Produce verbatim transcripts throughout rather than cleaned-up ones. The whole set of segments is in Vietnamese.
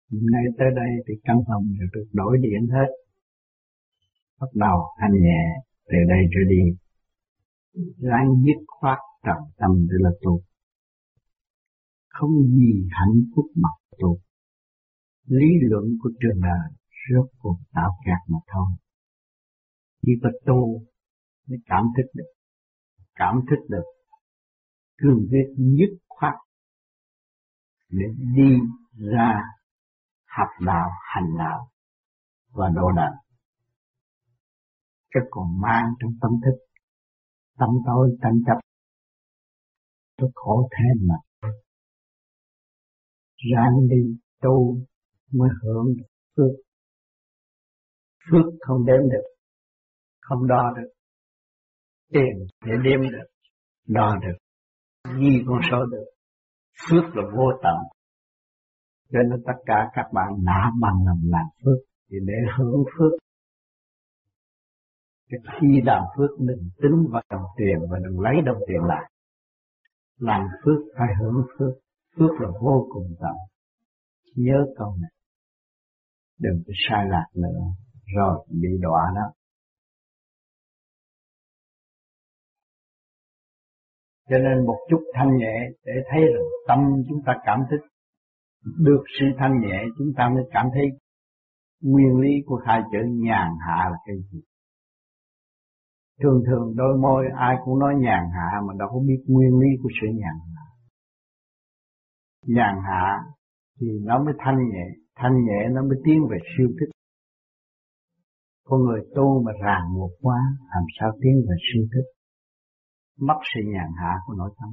Hôm nay tới đây thì căn phòng được đổi điện hết. Bắt đầu thanh nhẹ từ đây trở đi. Ráng dứt khoát trầm tâm để là tu. Không gì hạnh phúc mà tu. Lý luận của trường đời rốt cuộc tạo kẹt mà thôi. Chỉ có tu mới cảm thức được. Cảm thức được cương quyết dứt khoát để đi ra học đạo, hành đạo và độ đời. Chứ còn mang trong tâm thức, tâm tối tranh chấp, tôi khổ thêm mà. Ráng đi tu mới hưởng được phước. Phước không đếm được, không đo được. Tiền để đếm được, đo được, ghi con số được. Phước là vô tận. Cho nên tất cả các bạn nã bằng lòng làm phước thì để hưởng phước. Cái khi làm phước đừng tính vào đồng tiền và đừng lấy đồng tiền lại. Làm phước phải hưởng phước. Phước là vô cùng tận. Nhớ câu này. Đừng có sai lạc nữa. Rồi bị đọa đó. Cho nên một chút thanh nhẹ để thấy rằng tâm chúng ta cảm thức. Được sự thanh nhẹ chúng ta mới cảm thấy nguyên lý của hai chữ nhàn hạ là cái gì. Thường thường đôi môi ai cũng nói nhàn hạ mà đâu có biết nguyên lý của sự nhàn hạ. Nhàn hạ thì nó mới thanh nhẹ, thanh nhẹ nó mới tiến về siêu thức. Con người tu mà ràng buộc quá, làm sao tiến về siêu thức? Mất sự nhàn hạ của nội tâm.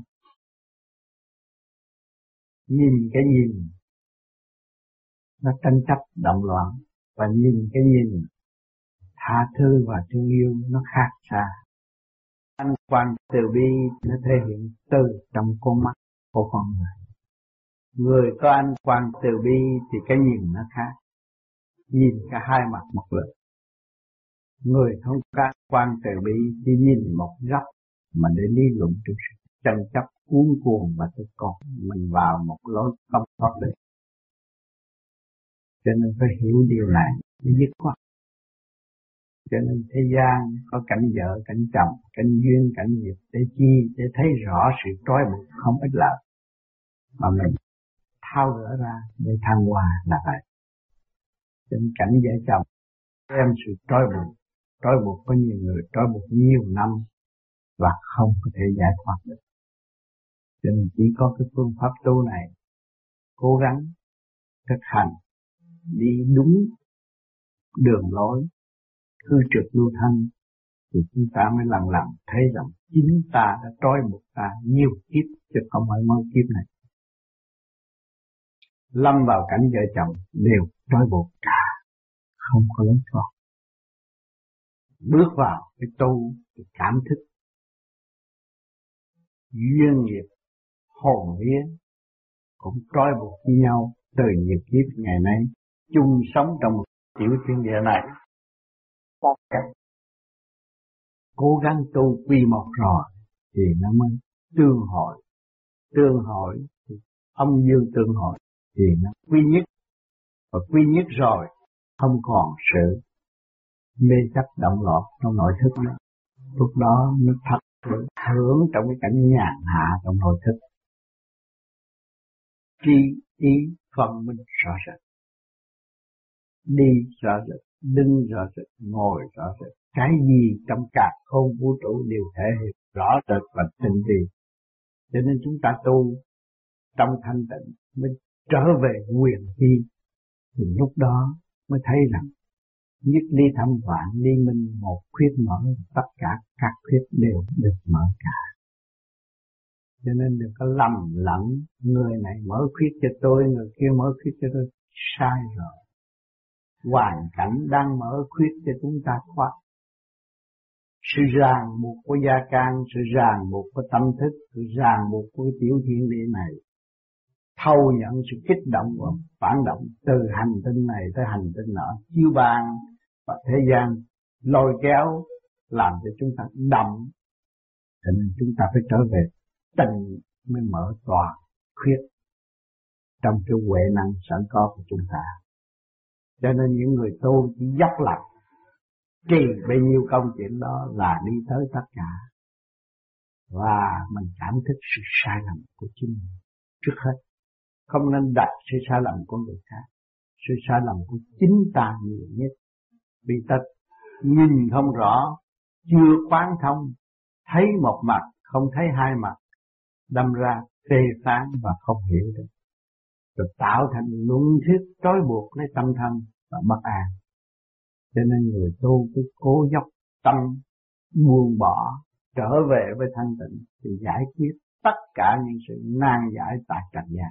Nhìn cái nhìn nó tranh chấp động loạn, và nhìn cái nhìn tha thứ và thương yêu nó khác xa. Anh quan từ bi nó thể hiện từ trong con mắt của con người. Người có anh quan từ bi thì cái nhìn nó khác. Nhìn cả hai mặt một lượt. Người không có quan từ bi chỉ nhìn một góc mà để lý luận trong sự tranh chấp cuốn cuồng và tự con mình vào một lối không thoát được. Cho nên phải hiểu điều này mới dứt khoát. Cho nên thế gian có cảnh vợ, cảnh chồng, cảnh duyên, cảnh nghiệp để chi? Để thấy rõ sự trói buộc không ích lợi. Mà mình tháo gỡ ra để thăng hoa là vậy. Cho nên cảnh vợ chồng em sự trói buộc. Trói buộc có nhiều người, trói buộc nhiều năm và không có thể giải thoát được. Cho nên chỉ có cái phương pháp tu này cố gắng thực hành đi đúng đường lối hư trực lưu thanh thì chúng ta mới lần lần thấy rằng chính ta đã trói buộc ta nhiều kiếp chứ không phải mới kiếp này. Lâm vào cảnh vợ chồng đều trói buộc cả, không có lối thoát. Bước vào cái tu cái cảm thức duyên nghiệp hồn vía cũng trói buộc với nhau từ nhiều kiếp ngày nay chung sống trong một tiểu thiên địa này. Cố gắng tu quy một rồi thì nó mới tương hội. Tương hội thì âm dương tương hội thì nó quy nhất. Và quy nhất rồi không còn sự mê chấp động loạn trong nội thức nữa. Lúc đó nó thật sự hưởng trong cái cảnh nhàn hạ trong nội thức. Tri ý phân minh rõ rệt. Đi rõ rệt, đứng rõ rệt, ngồi rõ rệt. Cái gì trong cả không vũ trụ đều thể hiện rõ rệt và tinh vi. Cho nên chúng ta tu trong thanh tịnh mới trở về quyền vi. Thì lúc đó mới thấy rằng nhất ly thâm vạn ly minh một khuyết mở, tất cả các khuyết đều được mở cả. Cho nên đừng có lầm lẫn người này mở khuyết cho tôi, người kia mở khuyết cho tôi. Sai rồi. Hoàn cảnh đang mở khuyết cho chúng ta thoát. Sự ràng buộc của gia can, sự ràng buộc của tâm thức, sự ràng buộc của cái tiểu thiên địa này thâu nhận sự kích động và phản động từ hành tinh này tới hành tinh nọ, chiếu ban và thế gian lôi kéo làm cho chúng ta đậm. Cho nên chúng ta phải trở về tình mới mở toàn khuyết trong cái huệ năng sẵn có của chúng ta. Cho nên những người tu chỉ dốc lòng trì bấy nhiêu công chuyện đó là đi tới tất cả. Và mình cảm thức sự sai lầm của chính mình trước hết. Không nên đặt sự sai lầm của người khác. Sự sai lầm của chính ta nhiều nhất. Vì ta nhìn không rõ, chưa quán thông, thấy một mặt, không thấy hai mặt, đâm ra phê phán và không hiểu được. Rồi tạo thành luân thuyết trói buộc lấy tâm thân và bất an. Cho nên người tu cứ cố dốc tâm buông bỏ, trở về với thanh tịnh thì giải quyết tất cả những sự nan giải tại trần gian.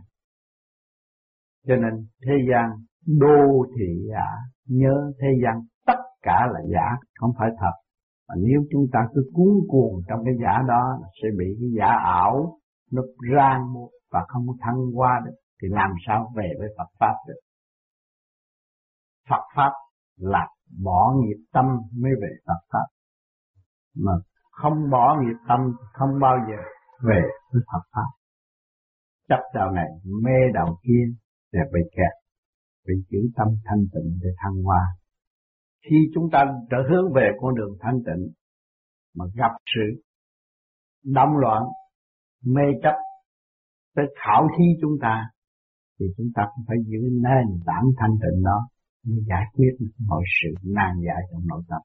Cho nên thế gian đô thị giả, nhớ thế gian tất cả là giả, không phải thật. Mà nếu chúng ta cứ cuốn cuồng trong cái giả đó sẽ bị cái giả ảo nó ràng buộc và không có thăng hoa được, thì làm sao về với Phật Pháp được. Phật Pháp là bỏ nghiệp tâm mới về Phật Pháp. Mà không bỏ nghiệp tâm không bao giờ về với Phật Pháp. Chấp đầu này mê đầu kia để bị kẹt, bị giữ tâm thanh tịnh để thăng hoa. Khi chúng ta trở hướng về con đường thanh tịnh mà gặp sự động loạn, mê chấp tới khảo thí chúng ta, thì chúng ta cũng phải giữ nền tảng thanh tịnh đó để giải quyết mọi sự nan giải trong nội tâm.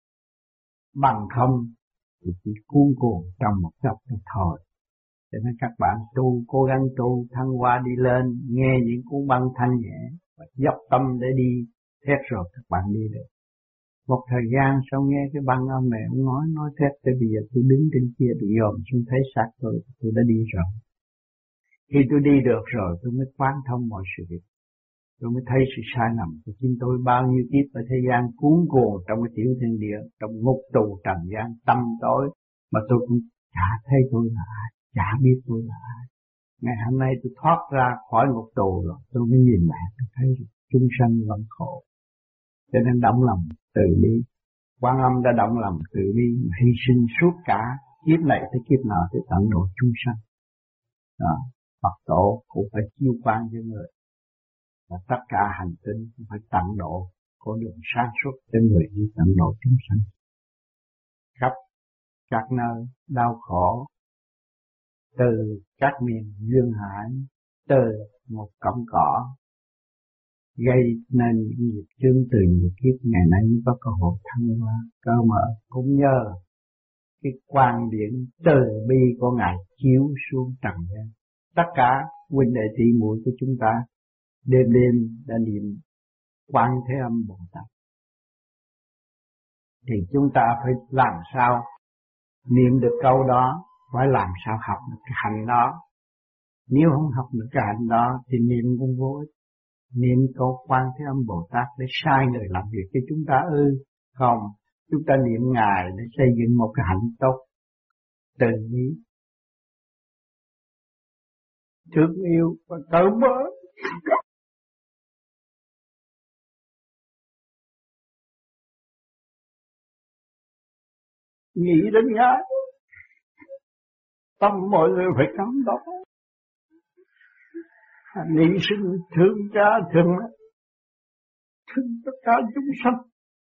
Bằng không thì chỉ cuốn cuồng trong một góc đó thôi. Cho nên các bạn tu, cố gắng tu, thăng hoa đi lên, nghe những cuốn băng thanh nhẹ và dốc tâm để đi, thét rồi các bạn đi được. Một thời gian sau nghe cái băng ông này ông nói, nói thét, tới bây giờ tôi đứng trên kia bị dòm xuống thấy xác tôi, tôi đã đi rồi. Khi tôi đi được rồi tôi mới quán thông mọi sự việc. Tôi mới thấy sự sai lầm của chính tôi, bao nhiêu kiếp ở thế gian cuốn cuồng trong cái tiểu thiên địa, trong ngục tù trần gian tâm tối, mà tôi cũng chả thấy tôi là ai, chả biết tôi là ai. Ngày hôm nay tôi thoát ra khỏi ngục tù rồi, tôi mới nhìn lại, tôi thấy chúng sanh vẫn khổ. Cho nên động lòng từ bi, Quan Âm đã động lòng từ bi, hy sinh suốt cả kiếp này tới kiếp nào để tận độ chúng sanh. Đó, Phật tổ cũng phải chiêu quan cho người. Và tất cả hành tinh cũng phải tận độ con đường sáng suốt cho người đi tận độ chúng sanh. Khắp các nơi đau khổ, từ các miền duyên hải, từ một cọng cỏ, gây nên những nghiệp chướng từ nhiều kiếp, ngày nay mới có cơ hội thăng hoa, cơ mở. Cũng nhờ cái quan điển từ bi của Ngài chiếu xuống trần gian. Tất cả huynh đệ tỷ muội của chúng ta đêm đêm đã niệm Quan Thế Âm Bồ Tát, thì chúng ta phải làm sao niệm được câu đó, phải làm sao học được cái hành đó. Nếu không học được cái hành đó thì niệm cũng vô ích. Niệm câu Quan Thế Âm Bồ Tát để sai người làm việc cho chúng ta ư? Không, chúng ta niệm Ngài để xây dựng một cái hạnh tốt, từ bi, thương yêu và cởi mở. Nghĩ đến Ngài, tâm mọi người phải cảm động. Niệm sinh thương cha thương mẹ, thương tất cả chúng sanh.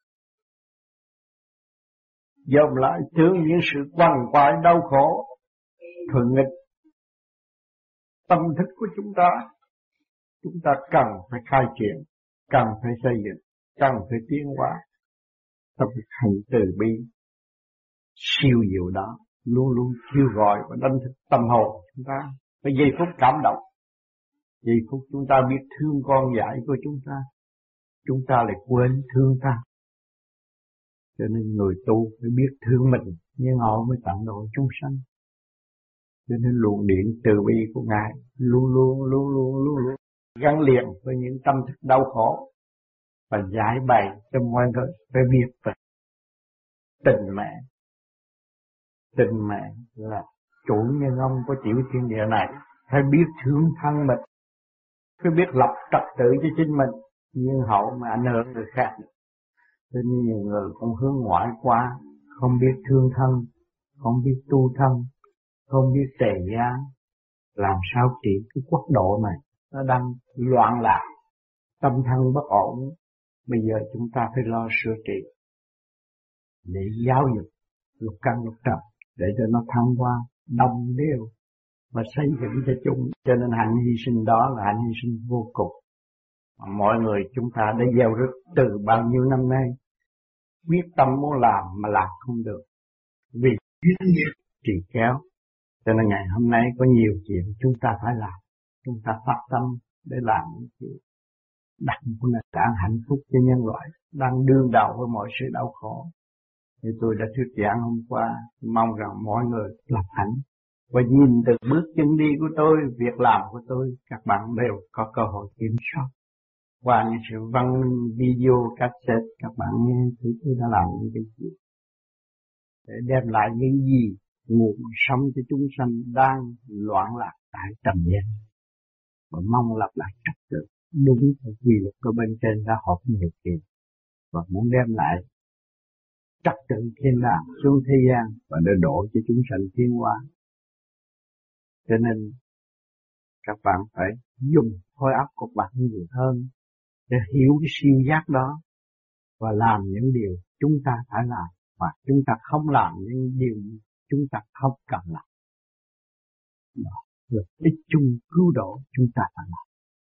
Dòm lại thương những sự quằn quại đau khổ, thuận nghịch tâm thức của chúng ta. Chúng ta cần phải khai triển, cần phải xây dựng, cần phải tiến hóa trong việc hành từ bi siêu diệu đó, luôn luôn kêu gọi và đánh thức tâm hồn chúng ta. Cái giây phút cảm động, giây phút chúng ta biết thương con dại của chúng ta, chúng ta lại quên thương ta. Cho nên người tu phải biết thương mình, nhưng họ mới tận độ chúng sanh. Cho nên luồng điện từ bi của Ngài luôn luôn luôn luôn luôn luôn gắn liền với những tâm thức đau khổ và giải bày cho mọi người phải biết về tình mẹ. Tình mẹ là chủ nhân ông của tiểu thiên địa này, phải biết thương thân mình, phải biết lập trật tự cho chính mình, nhưng hậu mà ảnh hưởng người khác. Cho nên nhiều người cũng hướng ngoại qua, không biết thương thân, không biết tu thân, không biết tề gia, làm sao trị cái quốc độ này nó đang loạn lạc, tâm thân bất ổn. Bây giờ chúng ta phải lo sửa trị để giáo dục lục căn lục trần để cho nó thăng hoa đồng đều và xây dựng cho chúng. Cho nên hạnh hy sinh đó là hạnh hy sinh vô cùng. Mọi người chúng ta đã gieo rứt từ bao nhiêu năm nay, quyết tâm muốn làm mà làm không được vì duyên nghiệp trì kéo. Cho nên ngày hôm nay có nhiều chuyện chúng ta phải làm, chúng ta phát tâm để làm những chuyện đặt một nền tảng hạnh phúc cho nhân loại đang đương đầu với mọi sự đau khổ. Thì tôi đã thuyết giảng hôm qua, mong rằng mọi người lập hạnh và nhìn từ bước chân đi của tôi, việc làm của tôi, các bạn đều có cơ hội kiểm soát. Qua những sự văn video cassette, các bạn nghe thử tôi đã làm những cái gì để đem lại những gì nguồn sống cho chúng sanh đang loạn lạc tại trần gian, và mong lập lại trật tự đúng theo quy luật của bên trên đã hợp nhiều kiện, và muốn đem lại trật tự thiên đàng xuống thế gian và để độ cho chúng sanh tiến hóa. Cho nên các bạn phải dùng khối óc của bạn nhiều hơn để hiểu cái siêu giác đó và làm những điều chúng ta phải làm, và chúng ta không làm những điều chúng ta không cần làm. Đó là ích chung cứu độ chúng ta phải làm.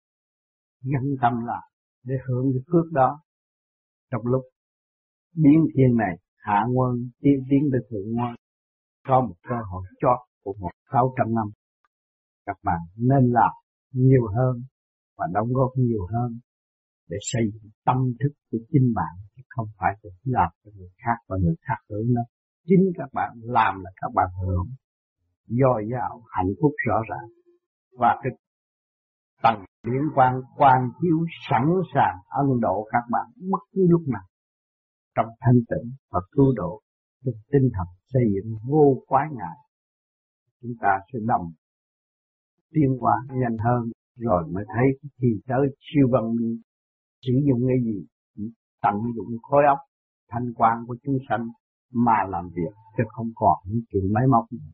Gắn tâm là để hưởng cái phước đó. Trong lúc biến thiên này hạ nguồn tiến tiến tới thượng nguồn, có một cơ hội chót của một sáu trăm năm. Các bạn nên làm nhiều hơn và đóng góp nhiều hơn để xây dựng tâm thức của chính bạn, chứ không phải để làm cho người khác và người khác hưởng nó. Chính các bạn làm là các bạn hưởng, dồi dào hạnh phúc rõ ràng, và cái tầng điển quang quang chiếu sẵn sàng ân độ các bạn bất cứ lúc nào trong thanh tịnh và cứu độ. Cái tinh thần xây dựng vô quái ngại, chúng ta sẽ đồng tiến hóa nhanh hơn, rồi mới thấy khi tới siêu văn minh sử dụng cái gì, tận dụng khối óc thanh quan của chúng sanh mà làm việc, chứ không còn những chuyện máy móc nữa.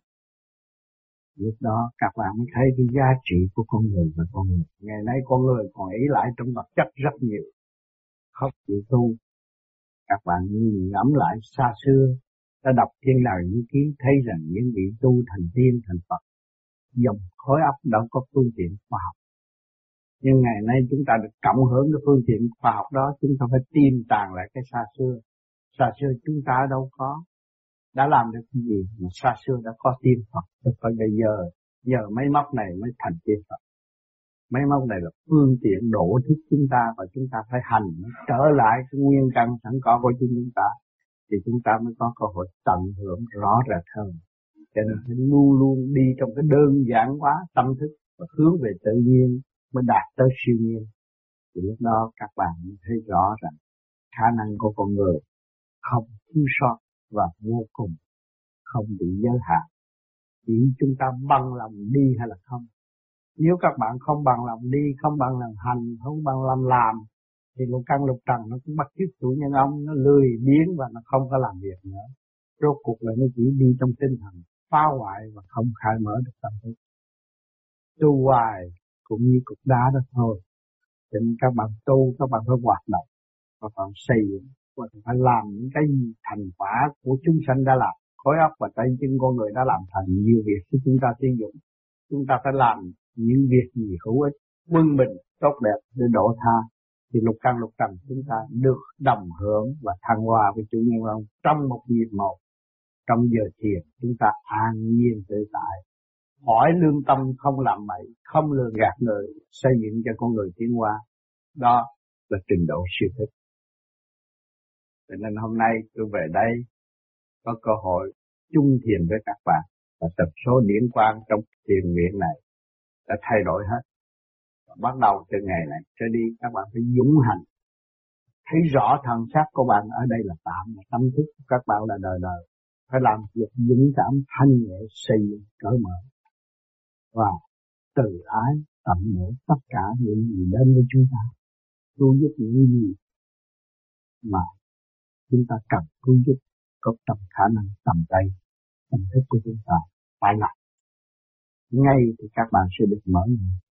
Lúc đó các bạn mới thấy cái giá trị của con người và con người. Ngày nay con người còn ý lại trong vật chất rất nhiều, không chịu tu. Các bạn nhìn ngẫm lại xa xưa, đã đọc Thiên Đàng Như Ký thấy rằng những vị tu thành tiên thành Phật dùng khối óc đâu có phương tiện khoa học. Nhưng ngày nay chúng ta được cộng hưởng cái phương tiện khoa học đó, chúng ta phải tìm tàng lại cái xa xưa. Xa xưa chúng ta đâu có đã làm được cái gì mà xa xưa đã có tiên Phật, chứ phải bây giờ giờ máy móc này mới thành tiên Phật. Máy móc này là phương tiện độ thức chúng ta, và chúng ta phải hành trở lại cái nguyên căn sẵn có của chúng ta, thì chúng ta mới có cơ hội tận hưởng rõ rệt hơn. Cho nên phải luôn luôn đi trong cái đơn giản hóa tâm thức và hướng về tự nhiên mới đạt tới siêu nhiên. Thì lúc đó các bạn thấy rõ rằng khả năng của con người không thiếu sót và vô cùng, không bị giới hạn. Chỉ chúng ta bằng lòng đi hay là không. Nếu các bạn không bằng lòng đi, không bằng lòng hành, không bằng lòng làm, thì lục căn lục trần nó cũng bắt chước chủ nhân ông, nó lười biếng và nó không có làm việc nữa. Rốt cuộc là nó chỉ đi trong tinh thần phá hoại và không khai mở được tâm thức. Tu hoài cũng như cục đá đó thôi. Cho nên các bạn tu, các bạn phải hoạt động, các bạn xây dựng, và phải làm những cái thành quả của chúng sanh đã làm. Khối óc và tay chân con người đã làm thành nhiều việc cho chúng ta sử dụng. Chúng ta phải làm những việc gì hữu ích, quân bình, tốt đẹp để độ tha, thì lục căn lục trần chúng ta được đồng hưởng và thăng hoa với chủ nhân ông trong một nhịp một. Trong giờ thiền chúng ta an nhiên tự tại, hỏi lương tâm không làm bậy, không lừa gạt người, xây dựng cho con người tiến hóa. Đó là trình độ siêu thức. Cho nên hôm nay tôi về đây có cơ hội chung thiền với các bạn, và tập số điển quang trong thiền viện này đã thay đổi hết. Và bắt đầu từ ngày này trở đi các bạn phải dũng hành, thấy rõ thần sắc của bạn ở đây là tạm, và tâm thức của các bạn là đời đời. Phải làm việc dũng cảm, thanh nhẹ, xây dựng, cởi mở và từ ái, tận nhẹ tất cả những gì đến với chúng ta. Cứu giúp những gì mà chúng ta cần cứu giúp có trong khả năng tầm tay, tâm thức của chúng ta phải làm. Ngay thì các bạn sẽ được mở.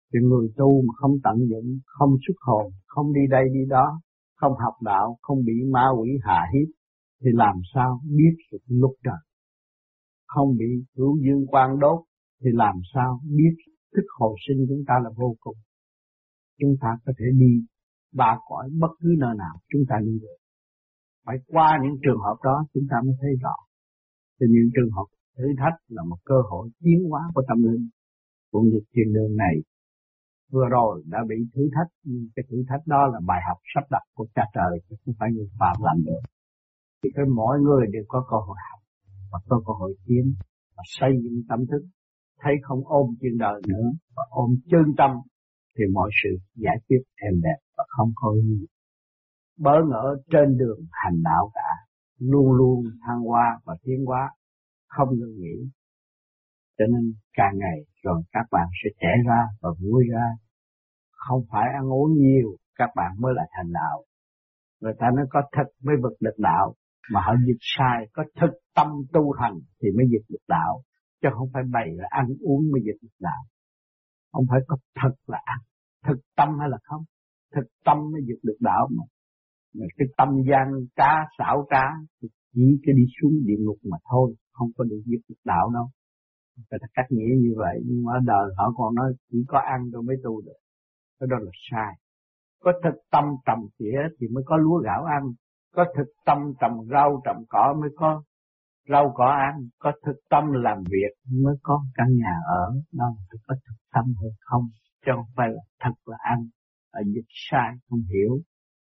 Thì người tu mà không tận dụng, không xuất hồn, không đi đây đi đó, không học đạo, không bị ma quỷ hạ hiếp, thì làm sao biết sự lúc trời. Không bị hữu dương quang đốt, thì làm sao biết thức hồi sinh chúng ta là vô cùng. Chúng ta có thể đi ba cõi bất cứ nơi nào chúng ta đi được. Phải qua những trường hợp đó chúng ta mới thấy rõ. Thì những trường hợp thử thách là một cơ hội tiến hóa của tâm linh. Cũng như thiên đường này vừa rồi đã bị thử thách, nhưng cái thử thách đó là bài học sắp đặt của cha trời, chứ không phải người phạm làm được. Thì cái mỗi người đều có cơ hội học và có cơ hội tiến và xây dựng tâm thức, thấy không ôm chuyện đời nữa và ôm chân tâm, thì mọi sự giải quyết êm đẹp và không có gì bỡ ngỡ trên đường hành đạo cả. Luôn luôn thăng hoa và tiến hóa, không ngừng nghỉ. Cho nên càng ngày rồi các bạn sẽ trẻ ra và vui ra. Không phải ăn uống nhiều các bạn mới là thành đạo. Người ta nói có thực mới vực được đạo, mà họ dịch sai. Có thực tâm tu hành thì mới dịch được đạo, chứ không phải bày là ăn uống mới dịch được đạo. Không phải có thực là ăn, thực tâm hay là không. Thực tâm mới dịch được đạo mà. Mà cái tâm gian trá xảo trá thì chỉ cái đi xuống địa ngục mà thôi, không có được dịch được đạo đâu. Người ta cách nghĩa như vậy, nhưng mà ở đời họ còn nói chỉ có ăn rồi mới tu được. Cái đó là sai. Có thực tâm trồng tỉa thì mới có lúa gạo ăn. Có thực tâm trồng rau trồng cỏ mới có rau cỏ ăn. Có thực tâm làm việc mới có căn nhà ở. Đó là có thực tâm hay không, chứ không phải là thật là ăn. Ở dịch sai không hiểu.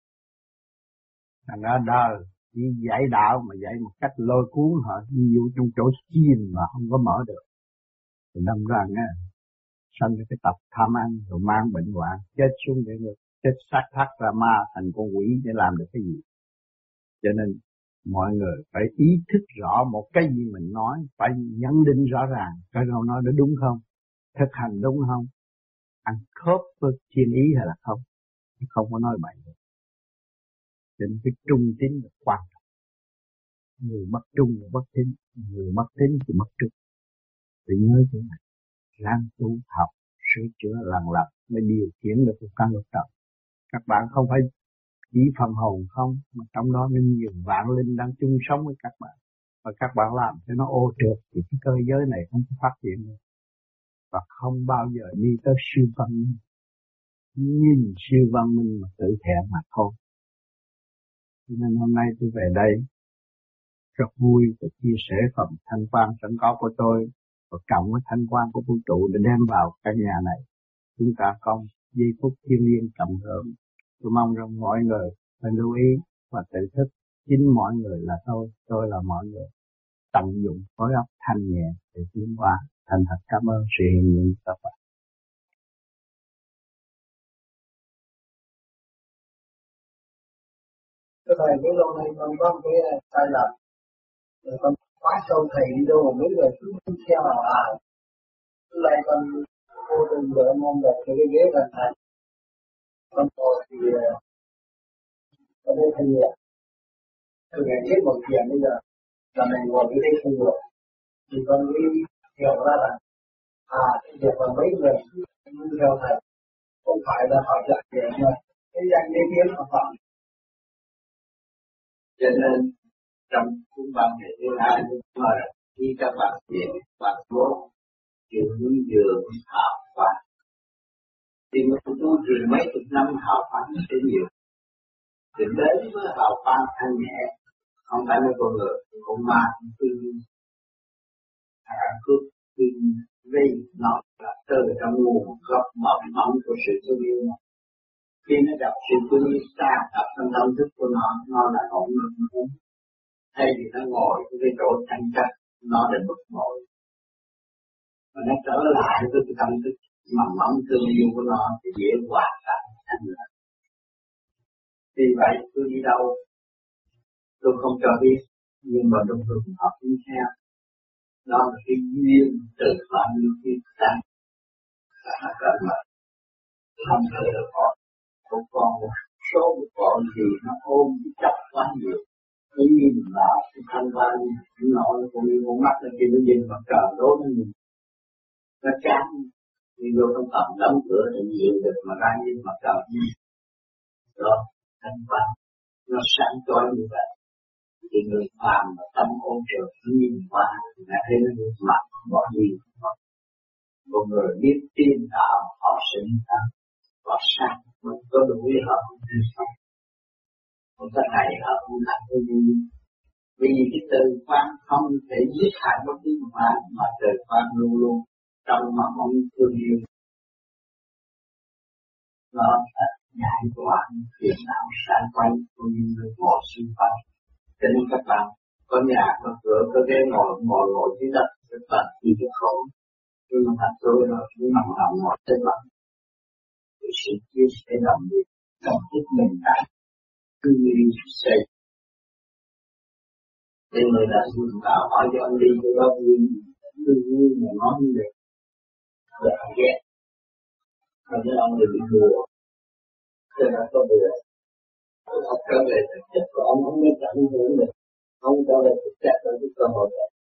Thành ra đời chỉ dạy đạo mà dạy một cách lôi cuốn họ, ví dụ trong chỗ chiên mà không có mở được. Thì đâm ra nghe sanh cái tập tham ăn rồi mang bệnh hoạn, chết xuống để ngược, chết xác thác ra ma thành con quỷ để làm được cái gì. Cho nên mọi người phải ý thức rõ một cái gì mình nói, phải nhận định rõ ràng cái câu nói đó đúng không, thực hành đúng không, ăn khớp với thiên ý hay là không, không có nói bậy được. Cho nên cái trung tín là quan trọng. Người mất trung là mất tín, người mất tín thì mất trung. Phải nhớ chỗ này, ráng tu học, sửa chữa lần lần mới điều khiển được một căn lục trần. Các bạn không phải chỉ phần hồn không, mà trong đó nên nhiều vạn linh đang chung sống với các bạn. Và các bạn làm cho nó ô trượt thì cái cơ giới này không có phát triển được. Và không bao giờ đi tới siêu văn minh. Nhìn siêu văn minh mà tự thẹn mà thôi. Cho nên hôm nay tôi về đây rất vui và chia sẻ phần thanh quan sẵn có của tôi và cộng với thanh quan của vũ trụ để đem vào căn nhà này. Chúng ta có giây phút thiêng liêng cộng hưởng. Tôi mong rằng mọi người phải lưu ý và tự thức. Chính mọi người là tôi, tôi là mọi người. Tận dụng khối óc thanh nhẹ để tiến hóa. Thành thật cảm ơn sự hiện diện của các bạn. Cái thầy cái lâu nay con có một cái sai lầm, rồi con quá sâu thầy đi đâu mà mấy người cứ theo vào à. Lúc này con vô tình đợi mong được cái ghế gần thầy. Con ngồi thì con thấy thầy nhiều. Từ ngày chết một tiền bây giờ là mình ngồi cái đây không được. Thì con mới hiểu ra là à cái việc mà mấy người cứ theo thầy không phải là họ dạy để mà cái danh cái tiếng của họ. Cho nên trong cuốn băng ngày thứ hai mà khi các bạn về bạn tốt chịu núi đường hào quang thì mình tu trường mấy chục năm hào quang sẽ nhiều. Thì đến với hào quang thanh nhẹ, không phải là con người, con ma cũng tư hạ cướp tư vi nó là từ trong nguồn gốc mầm móng của sự thương yêu. Khi nó gặp sự thương yêu xa tập trong tâm thức của nó, nó là ổn định. Thay vì nó ngồi cái chỗ thanh chất, nó để bực bội. Và nó trở lại với cái tâm thức mầm móng thương yêu của nó thì dễ hòa tan thành ra. Vì vậy tôi đi đâu, tôi không cho biết, nhưng mà trong trường hợp đi theo. Đó là cái duyên từ phạm lưu khi ta là nó trở lại. Không thể được con. Một con một số một con gì nó ôm chấp quá nhiều. Nó nhìn vào cái thanh quan nó cũng như con mắt nó kia nó nhìn vào trời đố nó nhìn. Nó chán. nhưng vô trong tầm đóng cửa thì nhiều được mà ra như mặt trời đó thanh văn nó sáng chói như vậy thì người phàm mà tâm ôn trường nhìn qua là thấy nó như mặt bỏ gì một người biết tiên đạo họ sẽ đi tâm họ sáng mới có đủ với họ không có này họ không thành cái gì vì cái từ quan không thể giết hại bất cứ mà mà từ quan luôn luôn trong mà không thương yêu nó là giải tỏa phiền não sáng quanh của những người ngồi xung quanh. Cho nên các bạn có nhà có cửa có ghế ngồi ngồi ngồi dưới đất các bạn chỉ được khổ nhưng mà thật tôi rồi chúng nằm nằm ngồi trên mặt thì sự chia sẻ đồng nghiệp trong thích mình tại cứ như xây nên người đã dùng tạo hỏi cho anh đi cho đó vui cứ vui mà nói như vậy là anh ghét còn nếu ông đừng bị đùa thế là có đùa ông trở về thực chất của ông không nên ảnh hưởng mình ông trở về thực chất của cái cơ hội đó.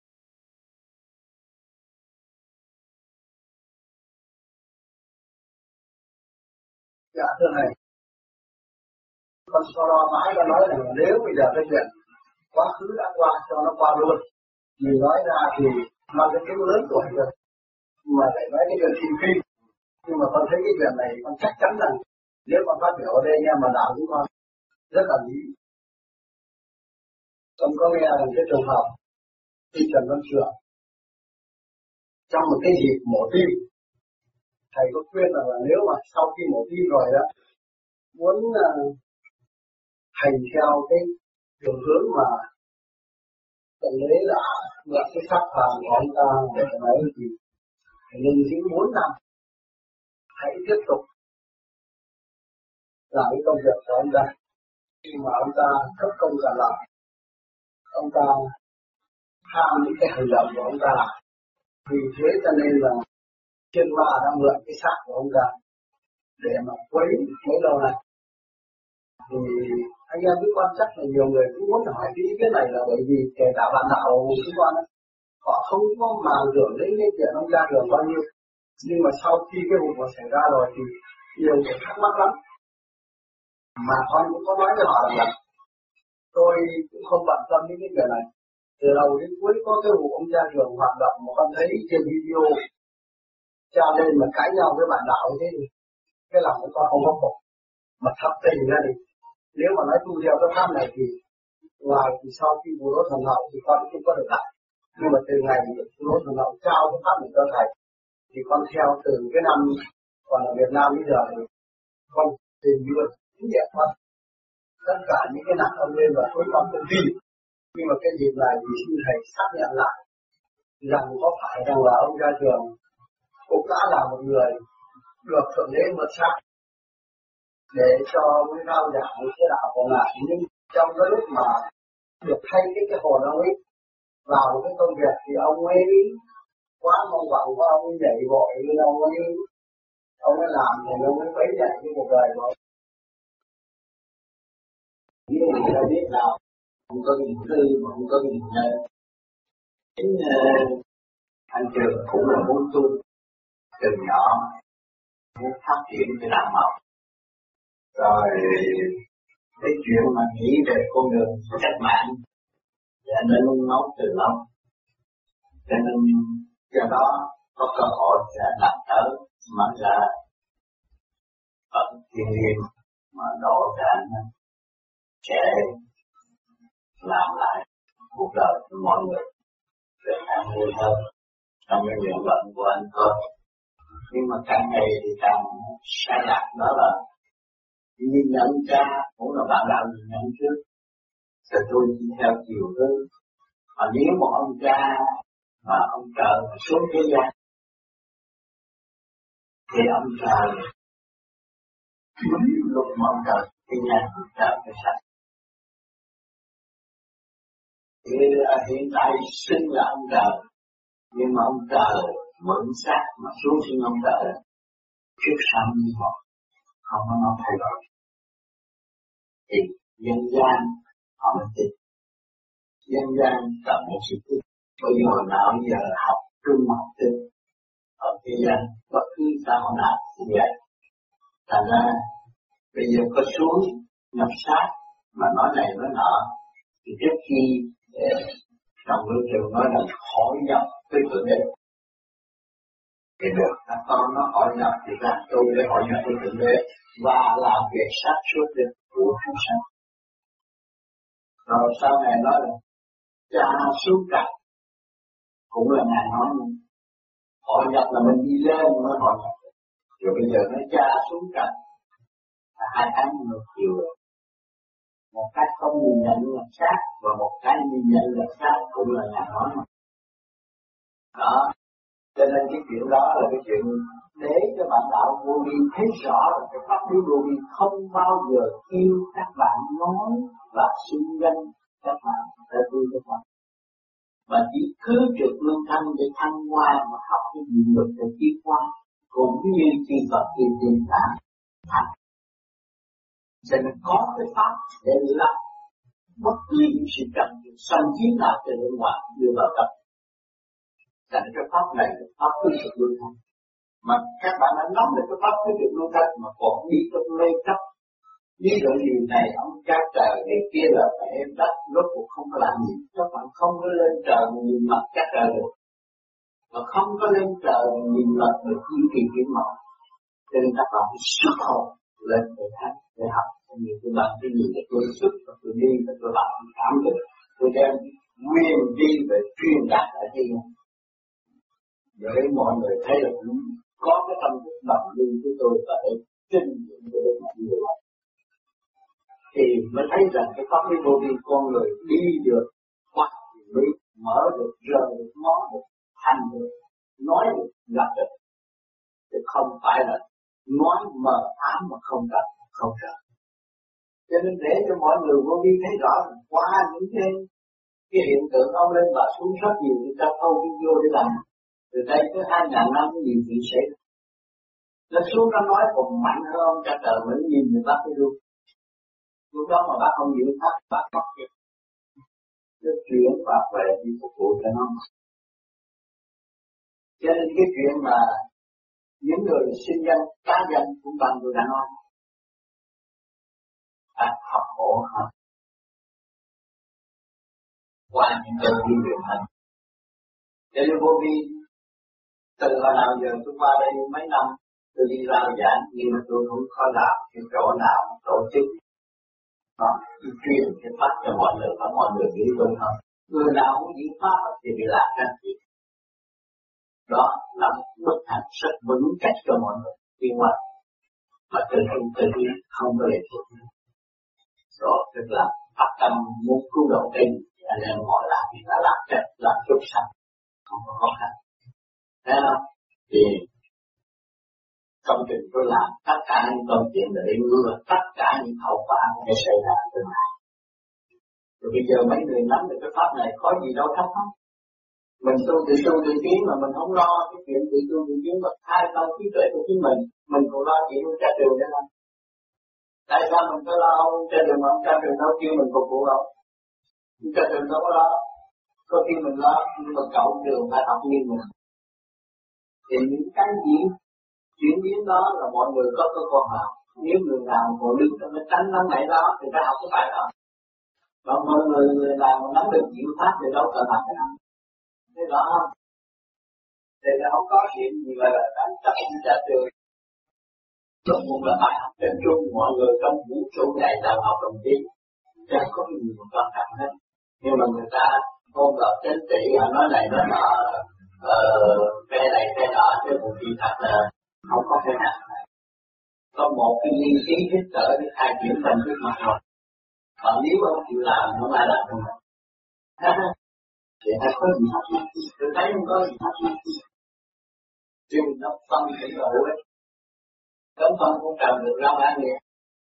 Dạ thưa thầy, con so lo mãi con nói rằng nếu bây giờ cái chuyện quá khứ đã qua cho nó qua luôn. Mình nói ra thì mang cái tiếng lớn tuổi rồi, mà lại nói cái chuyện thị phi. Nhưng mà con thấy cái chuyện này con chắc chắn rằng nếu con phát biểu ở đây nha mà đạo chúng con rất là lý. Con có nghe rằng cái trường hợp khi Trần Văn Trường trong một cái dịp mổ tim, thầy có khuyên rằng là nếu mà sau khi mổ tim rồi đó muốn uh, hành theo cái đường hướng mà tận đấy là mượn cái sắc vàng của ông ta để nói thì phải nên giữ bốn năm, hãy tiếp tục làm cái công việc của ông ta. Khi mà ông ta cấp công cả lại, ông ta ham những cái hành động của ông ta, vì thế cho nên là trên ma đã mượn cái xác của ông ta để mà quấy mấy lâu này. Thì anh em biết quan chắc là nhiều người cũng muốn hỏi cái ý kiến này là bởi vì kể cả bạn đạo chúng con ấy, họ không có màng tưởng đến cái chuyện ông ra đường bao nhiêu, nhưng mà sau khi cái vụ mà xảy ra rồi thì nhiều người thắc mắc lắm. Mà con cũng có nói với họ là tôi cũng không bận tâm đến cái chuyện này. Từ đầu đến cuối có cái vụ ông ra trường hoạt động mà con thấy trên video trao lên mà cãi nhau với bạn đạo như thế thì cái lòng của con không có phục. Mà thật tình ra thì nếu mà nói tu theo cái pháp này thì ngoài thì sau khi vụ đốt thần hậu thì con cũng không có được lại. Nhưng mà từ ngày vụ đốt thần hậu trao cái pháp này cho thầy thì con theo từ cái năm còn ở Việt Nam bây giờ thì con tìm luôn chính diện con tất cả những cái nặng âm lên và khối con tự tin. Nhưng mà cái dịp này thì xin thầy xác nhận lại rằng có phải rằng là ông ra trường cũng đã là một người được thượng đế vượt xác để cho mới rao giảng cái đạo của ngài, nhưng trong cái lúc mà được thay cái cái hồn ông ấy vào cái công việc thì ông ấy quá mong vọng của ông ấy nhảy vội nên ông ấy ông ấy làm thì ông ấy bấy nhảy cái cuộc đời của ông. Nếu mình đã biết nào không có nhìn tư mà không có nhìn nhân, chính uh, anh Trường cũng là muốn tu từ nhỏ muốn phát triển cái đạo màu. Rồi cái chuyện mà nghĩ về con đường cách mạng là nên nung nấu từ lâu, cho nên do đó có cơ hội sẽ làm tới mà ra ở thiên nhiên mà độ cho anh sẽ làm lại cuộc đời của mọi người để an vui hơn trong cái nguyện vọng của anh thôi. Nhưng mà càng ngày thì càng sai lạc, đó là nhìn nhận cha cũng là bạn đạo nhìn nhận trước, rồi tôi chỉ theo chiều hướng. Mà nếu một ông cha mà ông trời xuống thế gian thì ông trời đúng lúc mà ông trời thế gian ông trời phải sạch. Thì hiện tại sinh là ông trời, nhưng mà ông trời mượn xác mà xuống sinh ông trời trước sau như một, không có nó thay đổi. Thì dân gian họ mới tin, dân gian cần một sự tin. Bởi vì hồi nào giờ học trung học tin, ở thế gian bất cứ xã hội nào cũng vậy. Thành ra bây giờ có xuống nhập sát mà nói này nói nọ thì trước khi trong lưu trường nói là hỏi nhập với thượng đế thì được các con nó hỏi nhập thì ra tôi để hỏi nhập với thượng đế và làm việc sát suốt được của chúng sanh. Rồi sau này nói là cha xuống trần cũng là ngài nói luôn. Hỏi nhập là mình đi lên mới hỏi nhập. Rồi bây giờ nó cha xuống trần là hai cái ngược chiều rồi. Một cái không nhìn nhận là sát và một cái nhìn nhận là sát cũng là ngài nói mà. Đó. Cho nên cái chuyện đó là cái chuyện để cho bạn đạo vô vi thấy rõ là cái pháp lý vô vi không bao giờ kêu các bạn nói và xưng danh các bạn để vui các bạn. Mà chỉ cứ trực lương thanh để thăng hoa mà học cái gì được để tiến qua cũng như khi Phật tiên tiên đã thành. Cho nên có cái pháp để lập bất cứ những sự trần sanh chiến nào từ bên ngoài đưa vào tâm. Thành cái pháp này là pháp cứ trực lương thanh. Mà các bạn đã nắm được cái pháp cứ trực lương thanh mà còn đi trong mê chấp. Ví dụ điều này ông cha trời này kia là phải em đất rốt cuộc không có làm gì. Các bạn không có lên trời mà nhìn mặt cha trời được. Và không có lên trời mà nhìn mặt được duy trì kiến mộng. Cho nên các bạn phải xuất hồn lên để thấy, để học. Nhiều tôi làm cái gì để tôi xuất và tôi đi và tôi làm cảm thức. Tôi đem nguyên đi về truyền đạt ở đây. Để mọi người thấy là có cái tâm thức bằng đi của tôi và để trình diện cho được mọi người. Thì mới thấy rằng cái pháp lý vô vi con người đi được, hoặc mới mở được, rời được, mó được, thành được, nói được, gặp được. Chứ không phải là nói mờ ám mà không gặp, không sợ. Cho nên để cho mọi người vô vi thấy rõ là qua những cái, cái hiện tượng ông lên và xuống rất nhiều thì ta không đi vô để làm. Từ đây tới hai ngàn năm nhiều chuyện xảy ra. Nó xuống nó nói còn mạnh hơn ông cha trời mới nhìn người bác đi luôn. Lúc đó mà bác không hiểu pháp, bác mất việc. Nó chuyển pháp về đi phục vụ cho nó. Cho nên cái chuyện mà những người sinh danh, cá danh cũng bằng tôi đã nói. À, học khổ học. Qua những cái vi luyện hành. Cho nên vô vi, từ hồi nào giờ tôi qua đây mấy năm, tôi đi rao giảng, nhưng mà tôi không có làm cái chỗ nào tổ chức. Đó, tôi truyền cái pháp cho mọi người và mọi người nghĩ tôi thôi. Người nào muốn giữ pháp thì bị lạc ra chuyện. Đó là một bức hạnh rất vững chắc cho mọi người tiến qua. Mà tự nhiên tự nhiên không có lệ thuộc. Rồi tức là phát tâm muốn cứu độ tình, anh em hỏi lại thì ta làm chắc, làm chút sạch, không có khó khăn. Thấy không? Thì công trình tôi làm tất cả những công chuyện để ngừa tất cả những hậu quả sẽ xảy ra tương lai. Rồi bây giờ mấy người nắm được cái pháp này có gì đâu thấp không? Mình tu tự tu tự tiến mà mình không lo cái chuyện tự tu tự tiến mà khai tâm trí tuệ của chính mình, mình còn lo chuyện của cha trường nữa không? Tại sao mình cứ lo ông cha trường mà ông cha trường đâu kêu mình phục vụ đâu? Cha trường đâu có lo, có khi mình lo nhưng mà cậu trường phải học như mình. Thì những cái gì chuyển biến đó là mọi người có cơ hội học. Nếu người nào còn đứng trong cái tránh nóng nảy đó thì phải học cái bài đó. Còn mọi người người nào mà nắm được diệu pháp thì đâu cần học cái nào. Thế rõ không? Thì nó không có chuyện gì mà là đánh tập như cha trường. Trong một là bài học trên chung mọi người trong vũ trụ này đang học đồng chí. Chẳng có gì mà quan trọng hết. Nhưng mà người ta ôm gặp chính trị, họ nói này nói nọ, phe này phe nọ, chứ một chuyện thật là không có thể nào. Có một cái nghiên cứu hết cỡ để khai triển thành trước mặt rồi. Còn nếu không chịu làm, không ai làm được. Thì ta có gì hết. Tôi thấy không có gì hết. Chứ mình nó phân cái độ ấy. Cấm phân cũng trầm được rau ăn vậy.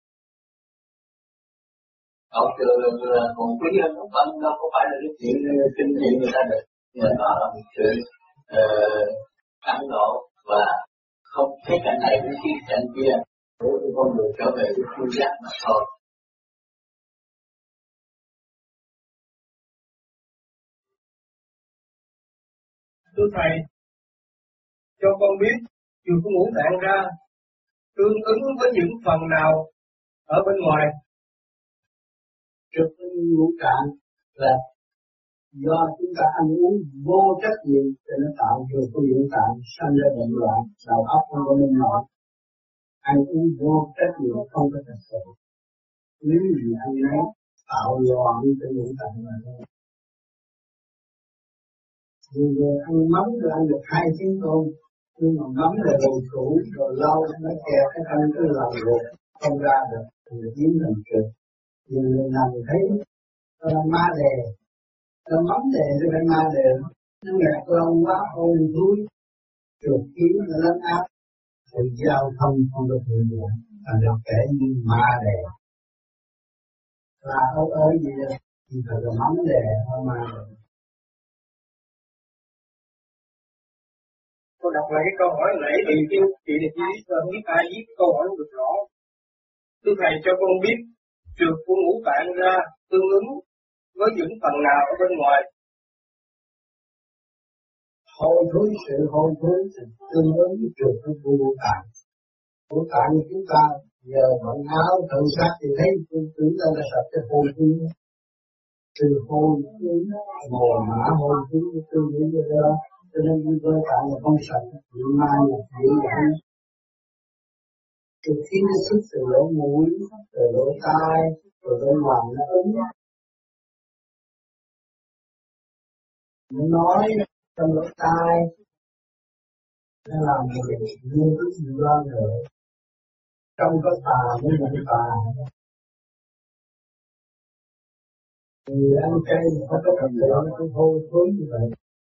Cậu trường còn quý hơn cấm phân đâu có phải là cái chuyện kinh nghiệm người ta được. Nhưng mà đó là một sự thắng độ và không thấy cảnh này với cái cảnh kia. Để cho con người trở về với khu giác mà thôi. Thưa Thầy, cho con biết trừ của ngũ tạng ra tương ứng với những phần nào ở bên ngoài. Trước ngũ tạng là do chúng ta ăn uống vô trách nhiệm cho nó tạo ra cái ngũ tạng sanh ra bệnh loạn, đầu óc không có linh hoạt. Ăn uống vô trách nhiệm không có thật sự. Nếu gì ăn nấy tạo loạn cho ngũ tạng là thôi. Người ăn mắm rồi ăn được hai tiếng tôm, nhưng mà mắm là đồ cũ, đồ lâu, nó kẹt cái thân cái lòng ruột không ra được, thì nó dính thành trượt. Nhiều người nào thấy nó là ma đề, nó mắm đề nó phải ma đề, nó ngạc lâu quá ôn thúi, trượt kiếm nó lấn áp, thì giao thông không được thuận lợi, thành được kể như ma đề. Là ơi ơi gì đó, thì phải là mắm đề, không ma đề. Tôi đọc lại cái câu hỏi nãy thì kêu chị là chỉ không biết ai viết câu hỏi được rõ. Thưa thầy cho con biết trượt của ngũ tạng ra tương ứng với những phần nào ở bên ngoài. Hôi thối, sự hôi thối tương ứng với trượt của ngũ tạng. Ngũ tạng như chúng ta giờ bận áo thợ sát thì thấy chúng ta là sạch cái hôi thối. Từ hôi thối, mồ mã hôi thối tương ứng với đó. Cho nên như cơ tạng là không sạch, bị ma nhập dễ dàng. Từ khi nó xuất từ lỗ mũi, từ lỗ tai, từ lỗ lòng nó ứng. Nó nói trong lỗ tai, nó làm người như cái gì lo nữa. Trong có tà mới nhận tà. Người ăn chay không có thật sự nó cũng hôi thối như vậy.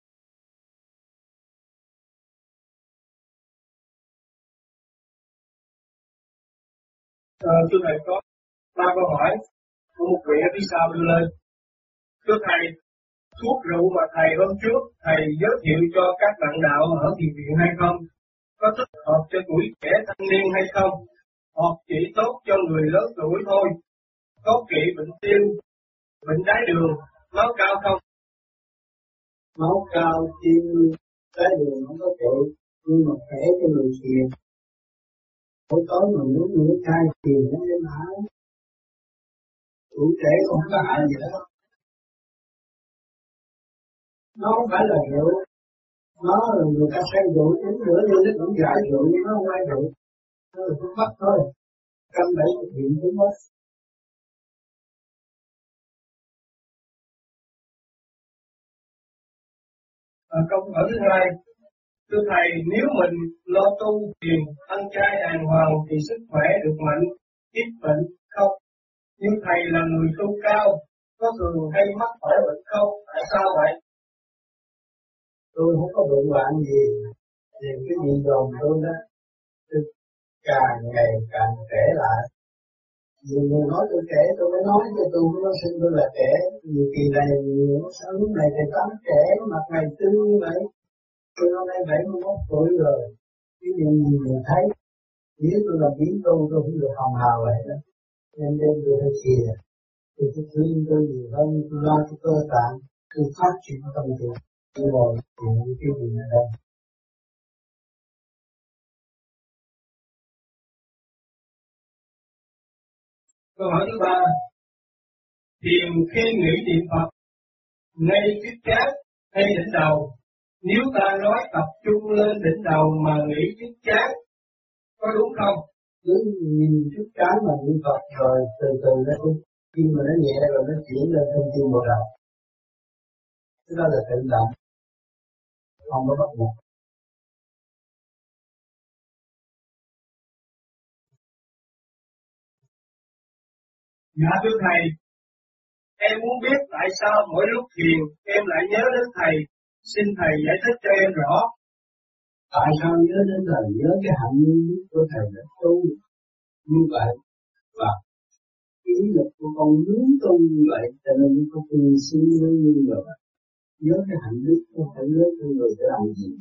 À, thưa thầy có ba câu hỏi của một vị ở phía sau đưa lên. Thưa thầy, thuốc rượu mà thầy hôm trước thầy giới thiệu cho các bạn đạo ở thiền viện hay không? Có thích hợp cho tuổi trẻ thanh niên hay không? Hoặc chỉ tốt cho người lớn tuổi thôi? Có trị bệnh tim, bệnh đái đường, máu cao không? Máu cao, tim, đái đường không có trị, nhưng mà khỏe cho người thiền. Mỗi tối mà muốn nửa chai thiền nó lên áo. Tuổi trẻ không có hại gì đó. Nó không phải là rượu. Nó là người ta say rượu, uống nửa ly nó cũng giải rượu, nhưng nó không ai rượu. Nó là thuốc bắc thôi. Căn bảy thực hiện thuốc bắc. À, câu hỏi thứ hai. Thưa thầy, nếu mình lo tu thiền, ăn chay đàng hoàng thì sức khỏe được mạnh, ít bệnh không? Nhưng thầy là người tu cao, có thường hay mắc phải bệnh không? Tại sao vậy? Tôi không có bệnh hoạn gì. Thì cái gì dồn tôi đó, tôi càng ngày càng trẻ lại. Nhiều người nói tôi trẻ, tôi mới nói cho tôi, nó xưng tôi là trẻ. Nhiều kỳ này, sao lúc này thì tắm trẻ, mặt mày tươi như vậy. Tôi hôm nay bảy mươi mốt tuổi rồi. Cái gì mình thấy, nếu tôi là biến tu, tôi cũng được hồng hào vậy đó. Nên đêm tôi phải chìa. Tôi phải thương tôi nhiều hơn, tôi lo cho cơ tạng, tôi phát triển tâm thiện. Tôi ngồi thiện cái gì ở đây. Câu hỏi thứ ba. Thiền khi nghĩ niệm Phật, ngay trước chán hay đỉnh đầu, nếu ta nói tập trung lên đỉnh đầu mà nghĩ trước chán, có đúng không? Cứ nhìn trước chán mà niệm Phật rồi từ từ nó cũng khi mà nó nhẹ rồi nó chuyển lên thông tin bộ đầu. Cái đó là tự động, không có bắt buộc. Dạ thưa thầy, em muốn biết tại sao mỗi lúc thiền em lại nhớ đến thầy, xin thầy giải thích cho em rõ. Tại sao nhớ đến thầy, nhớ cái hạnh của thầy đã tu như vậy và ý lực của con muốn tu như vậy, cho nên có thường xuyên nhớ như vậy. Nhớ cái hạnh đức không phải nhớ cho người để làm gì.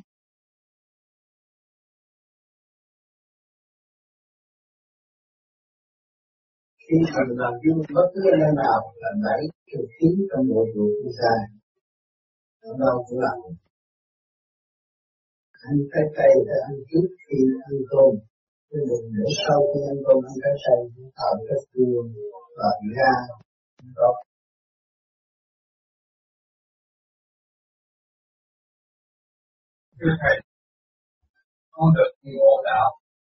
Khi mình làm chung bất cứ nơi nào là đẩy trực khí trong bộ ruột của ra, ở đâu cũng làm. Ăn trái cây là ăn trước khi ăn cơm, chứ đừng để sau khi ăn cơm ăn trái cây, tạo cái chua và ga đó. Thưa thầy, con được ngộ đạo.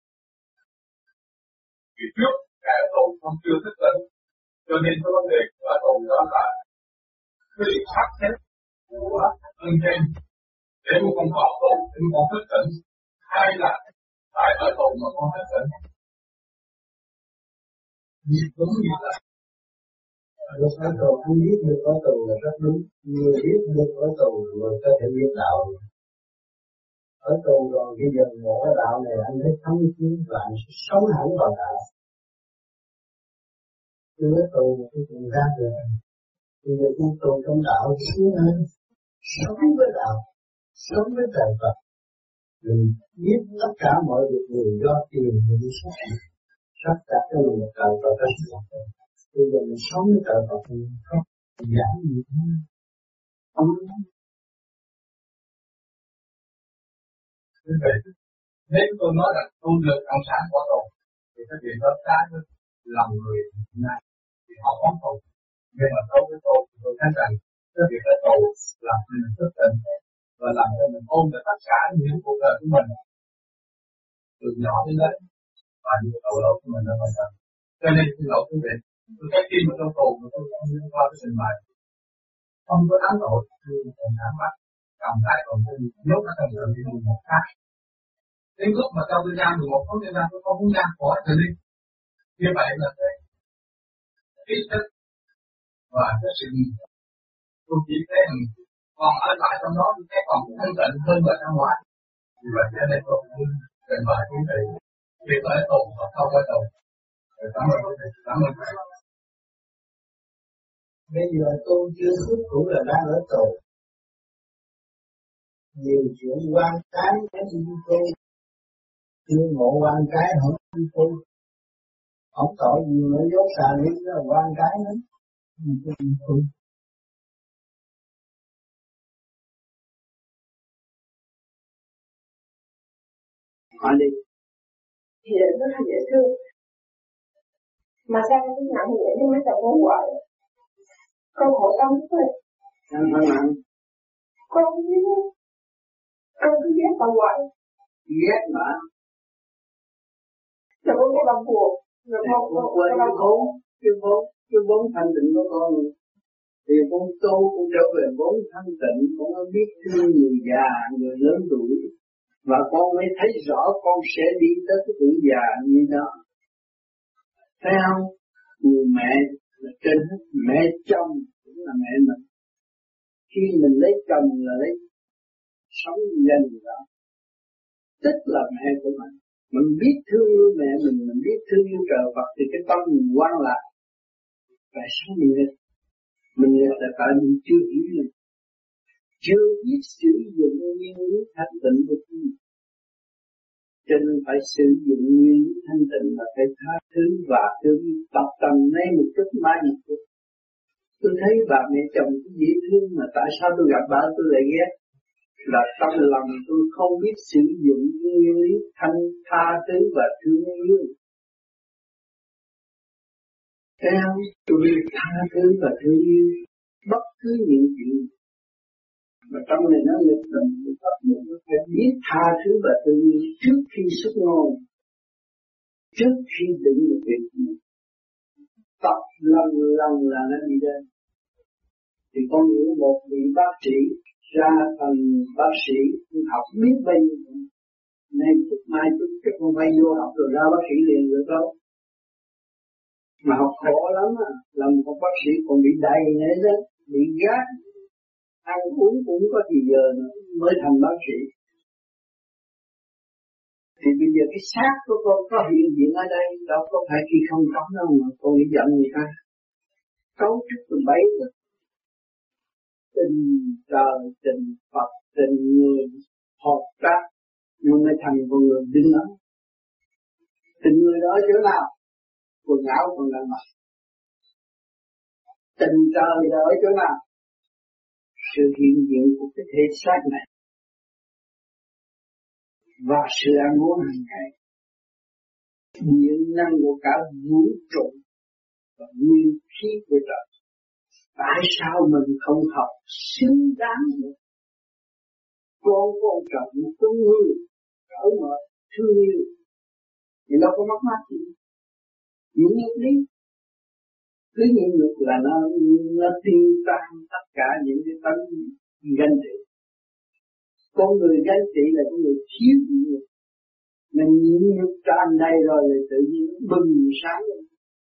Vì trước cả tù con chưa thức tỉnh, cho nên cái vấn đề ở tù đó là cái việc sắp xếp của ơn trên để mà con vào tù, để mà con thức tỉnh, hay là tại ở tù mà con thức tỉnh. Vì đúng như là lúc ở tù không biết được ở tù là rất đúng, người biết được ở tù rồi có thể biết đạo. Ở tù rồi bây giờ ngộ cái đạo này anh thấy thấm chiến và anh sẽ sống hẳn vào đạo. Chưa ở tù mà tôi tìm ra được, bây giờ tôi tù trong đạo xuống hơn, sống với đạo, sống với trời Phật. Mình biết tất cả mọi việc người do tiền mình đi sống, tất cả cái người trời Phật có sự thật. Bây giờ mình sống với trời Phật mình không giảm gì hết. Không như vậy. Nếu tôi nói là tôi được cộng sản của tù, thì cái chuyện đó trái với lòng người Việt Nam, thì họ không tù. Nhưng mà đối với tôi, tôi thấy rằng cái việc ở tù làm cho mình thức tỉnh và làm cho mình ôm được tất cả những cuộc đời của mình từ nhỏ đến lớn và những tội lỗi của mình đã hoàn thành. Cho nên xin lỗi quý vị, tôi thấy khi mà trong tù mà tôi không liên quan tới trình bày, không có đáng tội khi còn sáng mắt cầm tay còn tôi nhốt ở trong tự đi một khác. Đến lúc mà cho tôi ra mười một phút ra tôi không muốn ra khỏi tự đi. Như vậy là cái ý thức và cái sự nghiệp. Tôi chỉ thấy rằng còn ở lại trong đó tôi thấy còn thanh tịnh hơn ở ra ngoài. Vì vậy cho nên tôi muốn trình bày quý vị việc ở tù và không ở tù. Cảm ơn quý vị, cảm ơn thầy. bây giờ tôi chưa thức cũng là đang ở tù. Nhiều chuyện quan trái cái đi tôi, chưa ngộ quan trái không đi tôi. Không tội gì nữa dốt xà đi là quan trái nữa. Hỏi đi. Thì rất là dễ thương. Mà sao nó cứ nặng vậy chứ mấy chồng con hoài. Con khổ tâm thôi. Sao phải nặng? Con không biết. Con cứ ghét bà hoài. Ghét mà. Rồi con có lòng buồn. Rồi con con quên cái vốn, cái vốn, cái vốn thanh tịnh của con. Thì con tu, con trở về vốn thanh tịnh, con mới biết thương người già, người lớn tuổi. Và con mới thấy rõ con sẽ đi tới cái tuổi già như đó. Thấy không? Người mẹ là trên hết, mẹ chồng cũng là mẹ mình. Khi mình lấy chồng là lấy sống gia đình đó, tức là mẹ của mình. Mình biết thương yêu mẹ mình, mình biết thương yêu trời Phật thì cái tâm mình quan lạc. Tại sao mình nghịch? Mình nghịch là tại mình chưa hiểu mình, chưa biết sử dụng nguyên lý thanh tịnh của mình. Cho nên phải sử dụng nguyên lý thanh tịnh là phải tha thứ và thương tập tầm nay một chút mai một chút. Tôi thấy bà mẹ chồng cũng dễ thương mà tại sao tôi gặp bà tôi lại ghét? Là trong lòng tôi không biết sử dụng nguyên lý thanh tha thứ và thương yêu. Thấy không? Tôi biết tha thứ và thương yêu bất cứ những chuyện mà trong này nó nghịch tình của Phật mình phải biết tha thứ và thương yêu trước khi xuất ngôn, trước khi định một việc gì. Tập lần lần là nó đi đến. Thì con hiểu một vị bác sĩ ra thành bác sĩ học biết bao nhiêu nên chút mai chút chút không phải vô học rồi ra bác sĩ liền được đâu. Mà học khổ lắm à, làm một bác sĩ còn bị đầy nữa đó, bị gác, ăn uống cũng có gì giờ nữa mới thành bác sĩ. Thì bây giờ cái xác của con có hiện diện ở đây, đâu có phải khi không có đâu mà con nghĩ giận người ta. Cấu trúc từ bấy rồi. Tình trời, tình Phật, tình người, hợp tác, nhưng mới thành con người đứng đó. Tình người đó ở chỗ nào? Quần áo còn đang mặc. Tình trời đó ở chỗ nào? Sự hiện diện của cái thể xác này. và sự ăn uống hàng ngày, điện năng của cả vũ trụ và nguyên khí của trời. Tại sao mình không học xứng đáng nữa? Con con trọng con người cởi mở thương yêu thì nó có mất mát gì? Những nhục đi, cứ những nhục là nó nó tiêu tan tất cả những cái tánh ganh tị. Con người ganh tị là con người thiếu nhục, mình nhịn nhục tràn đầy rồi là tự nhiên bừng sáng lên,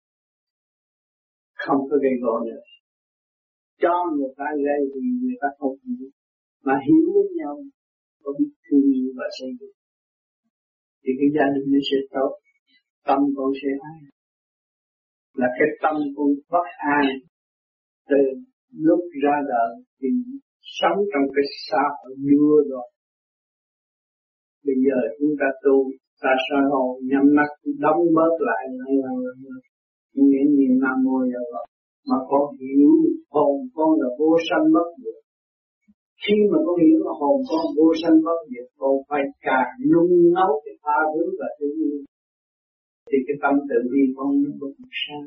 không có gây gỗ nữa. Cho người ta gây thì người ta không hiểu, mà hiểu với nhau, có biết thương yêu và xây dựng, thì cái gia đình nó sẽ tốt, tâm con sẽ an. Là cái tâm con bất an từ lúc ra đời thì sống trong cái xã hội đưa rồi. Bây giờ chúng ta tu, ta soi hồn nhắm mắt đóng bớt lại là nghĩa niệm Nam Mô Giờ Phật. Mà con hiểu hồn con là vô sanh bất diệt. Khi mà con hiểu là hồn con vô sanh bất diệt, con phải càng nung nấu cái tha thứ và thương yêu, thì cái tâm tự bi con nó bừng sáng.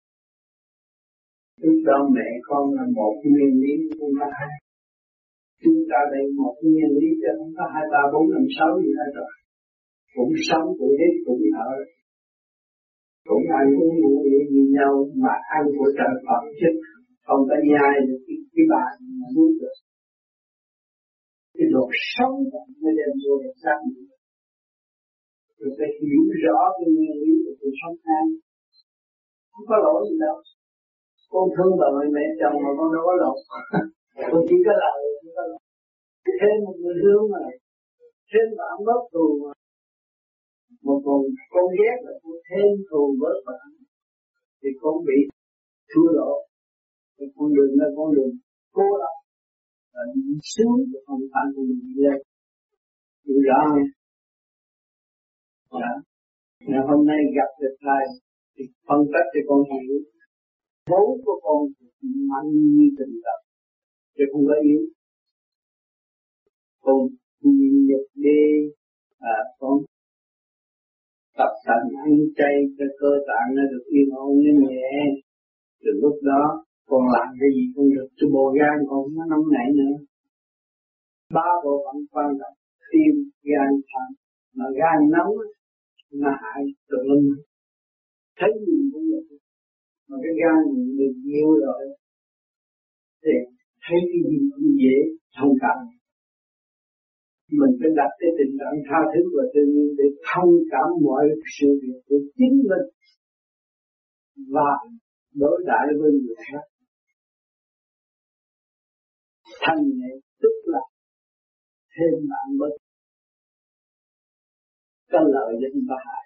Trước đó mẹ con là một nguyên lý, không có hai. Chúng ta đây một nguyên lý chứ không có hai ba bốn năm sáu gì hết rồi. Cũng sống, cũng hết, cũng thở, cũng ăn uống ngủ nghỉ như nhau, mà ăn của trời Phật chứ không có nhai được cái, cái bàn mà nuốt được. Cái độ sống mới đem vô được xác định. Rồi phải hiểu rõ cái nguyên lý của cuộc sống an, không có lỗi gì đâu. Con thương bà mẹ mẹ chồng mà con đâu có lỗi. Con chỉ có lợi, không có lỗi. Thêm một người thương mà, thêm bạn bớt thù mà. Một con con ghét là con thêm thù bớt bạn, thì con bị thua lỗ. Thì con đường là con đường cố lắm, là đi xuống thì không phải con đường đi lên. Hiểu rõ không? Dạ. Ngày hôm nay gặp được Thầy thì phân tích cho con hiểu. Vốn của con mạnh như tình tập, chứ không có yếu. Con nhìn nhật đi, à, con tập thành ăn chay cho cơ tạng nó được yên ổn như nhẹ. Từ lúc đó con làm cái gì cũng được, cho bộ gan con nó nóng nảy nữa. Ba bộ phận quan trọng, tim, gan, thận, mà gan nóng nó hại tự lưng. Thấy gì cũng được, mà cái gan được nhiều rồi thì thấy cái gì cũng dễ thông cảm. Mình phải đặt cái tình trạng tha thứ và tự nhiên để thông cảm mọi sự việc của chính mình và đối đãi với người khác. Thanh nhẹ tức là thêm bạn bớt có lợi cho chúng ta hại.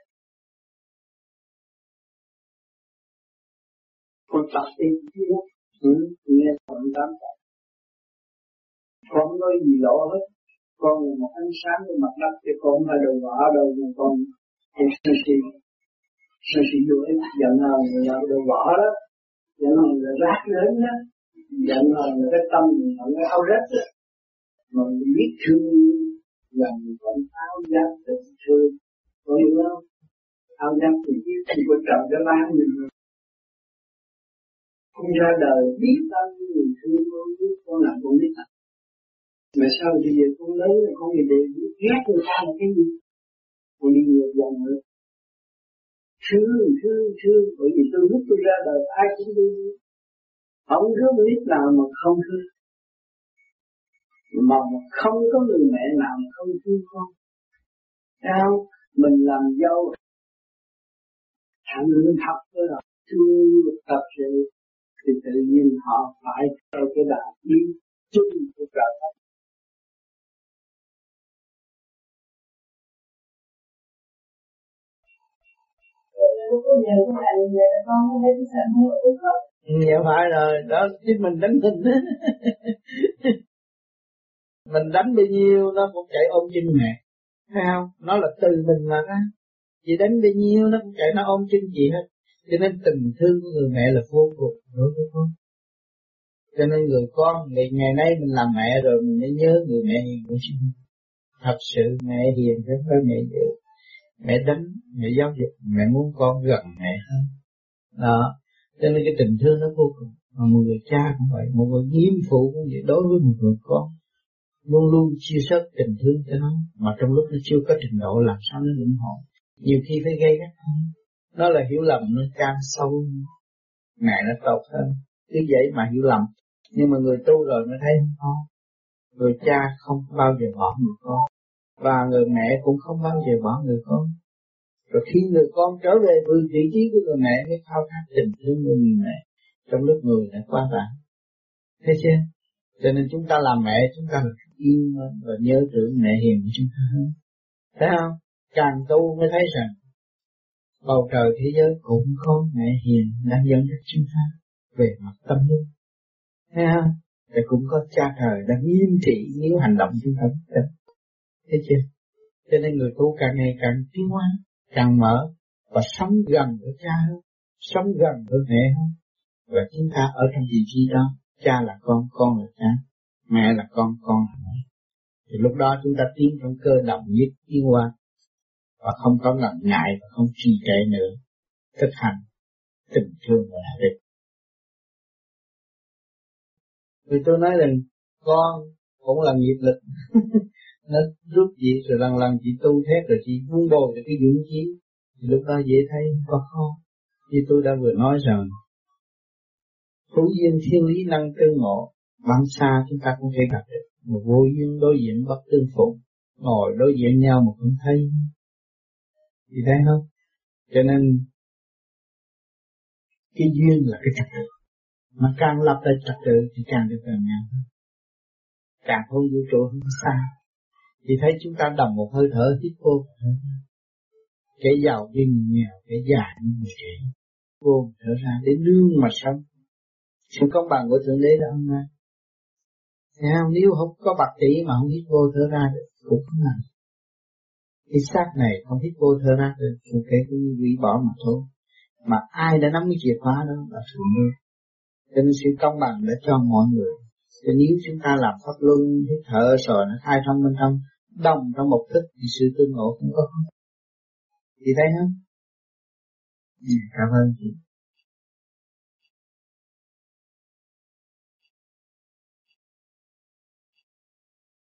Con tập đi kia, ừ, nghe phần tám tập. Con không nói gì lộ hết. Con là một ánh sáng của mặt đất, chứ con không phải đồ vỏ đâu, mà con con sân si, sân si đuổi, giận hờn là đồ vỏ đó, giận hờn là rác lớn đó, giận hờn là cái tâm mình là cái áo rách đó, mà mình biết thương là mình còn áo giáp tình thương, có hiểu không? Áo giáp thì biết thì có trời cho ban mình rồi. Con ra đời biết bao nhiêu người thương con, biết con làm con biết thật. Mà sao bây giờ con lớn rồi con thì để ghét người ta là cái gì? Con đi ngược dòng nữa. Thương, thương, thương. Bởi vì tôi lúc tôi ra đời ai cũng thương. Không có người nào mà không thương. Mà không có người mẹ nào mà không thương con. Sao? Mình làm dâu thẳng thật với là thương tập sự thì tự nhiên họ phải theo cái đạo đi chung của trời Phật. Dạ phải rồi, đó chính mình đánh mình đó. Mình đánh bao nhiêu nó cũng chạy ôm chân mẹ, thấy không? Nó là từ mình mà đó. Chị đánh bao nhiêu nó cũng chạy nó ôm chân chị hết. Cho nên tình thương của người mẹ là vô cùng đối với con. Cho nên người con, ngày, ngày nay mình làm mẹ rồi mình mới nhớ người mẹ hiền của chúng. Thật sự mẹ hiền rất với mẹ dữ. Mẹ đánh, mẹ giáo dục, mẹ muốn con gần mẹ hơn. Đó, cho nên cái tình thương nó vô cùng. Mà một người cha cũng vậy, một người nghiêm phụ cũng vậy, đối với một người con luôn luôn chia sẻ tình thương cho nó, mà trong lúc nó chưa có trình độ làm sao nó lĩnh hội. Nhiều khi phải gây gắt hơn. Nó là hiểu lầm, nó càng sâu, mẹ nó tốt hơn. Cứ vậy mà hiểu lầm. Nhưng mà người tu rồi mới thấy không có. Người cha không bao giờ bỏ người con, và người mẹ cũng không bao giờ bỏ người con. Rồi khi người con trở về vị trí của người mẹ mới khao khát tình thương của người mẹ, trong lúc người đã quá tàn. Thấy chưa? Cho nên chúng ta làm mẹ, chúng ta phải yêu và nhớ tưởng mẹ hiền của chúng ta hơn. Thấy không? Càng tu mới thấy rằng bầu trời thế giới cũng có mẹ hiền đang dẫn dắt chúng ta về mặt tâm linh. Thấy không? Và cũng có cha trời đang nghiêm trị nếu hành động chúng ta bất chấp. Thấy chưa? Cho nên người tu càng ngày càng tiến hóa, càng mở và sống gần với cha hơn, sống gần với mẹ hơn. Và chúng ta ở trong vị trí đó, cha là con, con là cha, mẹ là con, con là mẹ. Thì lúc đó chúng ta tiến trong cơ động nhất tiến hóa và không có ngần ngại và không trì trệ nữa, thực hành tình thương và đạo đức. Vì tôi nói rằng con cũng là nghiệp lực. Nó rút gì rồi lần lần chị tu thét rồi chị vun bồi được cái dưỡng khí, thì lúc đó dễ thấy có khó. Như tôi đã vừa nói rằng hữu duyên thiên lý năng tương ngộ, bằng xa chúng ta cũng thể gặp được, một vô duyên đối diện bất tương phụ, ngồi đối diện nhau mà không thấy. Thì thấy không? Cho nên cái duyên là cái trật tự, mà càng lập ra trật tự thì càng được gần nhau hơn, càng không vũ trụ không xa. Thì thấy chúng ta đồng một hơi thở hít vô, kẻ giàu như người nghèo, kẻ già như người trẻ, vô thở ra để nương mà sống. Sự công bằng của Thượng Đế đã ông ra. Thấy không? Nếu không có bạc tỷ mà không hít vô thở ra được cũng không làm. Cái xác này không hít vô thở ra được cũng kể cũng như hủy bỏ mà thôi. Mà ai đã nắm cái chìa khóa đó là Thượng Đế. Cho nên sự công bằng đã cho mọi người. Thì nếu chúng ta làm pháp luân hít thở rồi nó khai thông bên trong, đồng trong một thức thì sự tương ngộ cũng có. Thì thấy không? Cảm ơn chị.